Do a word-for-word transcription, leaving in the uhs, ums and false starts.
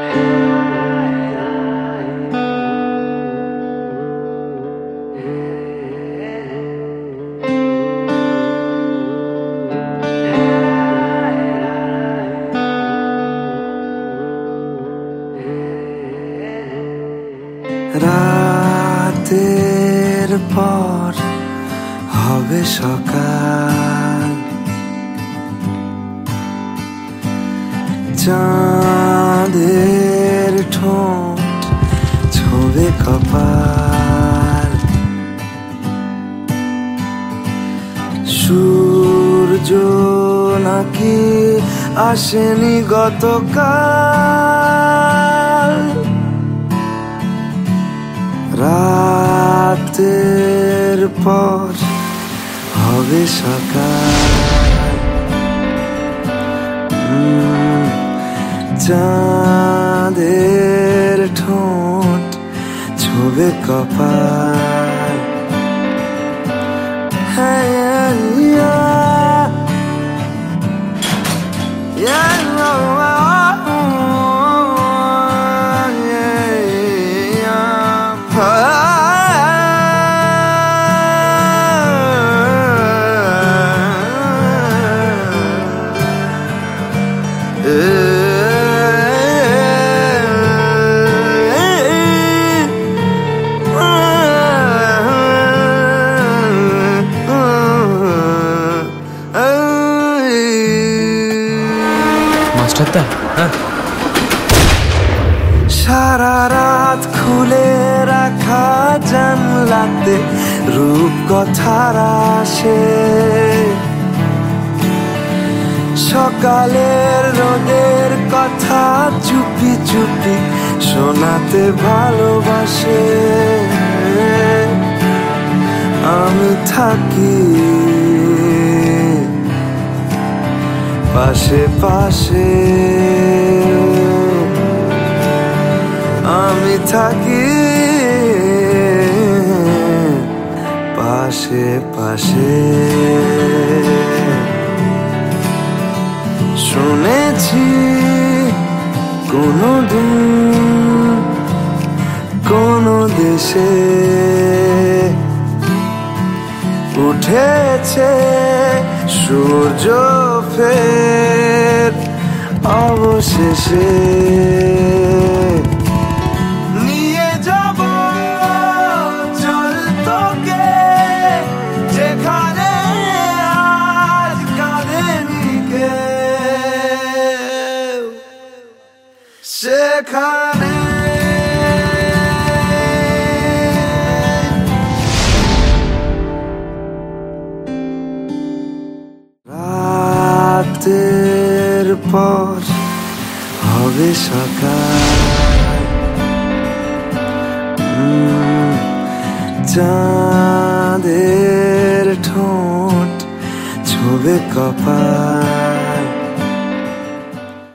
রাতের পর হবে সকাল, চাঁদের ঠোঁট ছোবে কপাল, সূর্য নাকি আসেনি গতকাল। রাতের পর হবে সকাল, চাঁদের ঠোঁট ছোবে কপাল। হ্যাঁ, সারা রাত খুলে রাখা জানলাতে রূপ কথার আসে, সকালের রোদের কথা চুপি চুপি শোনাতে ভালোবাসে। আমি থাকি পাশে পাশে, আমি থাকি পাশে পাশে। শুনেছি কোনো দিন কোনো দেশে উঠেছে সূর্য ফের অবশেষে। নিয়ে যাব চল তোকে যেখানে আজ কাঁদেনি কেউ, সেখানে রাতের পর হবে সকাল, চাঁদের ঠোঁট ছোবে কপাল।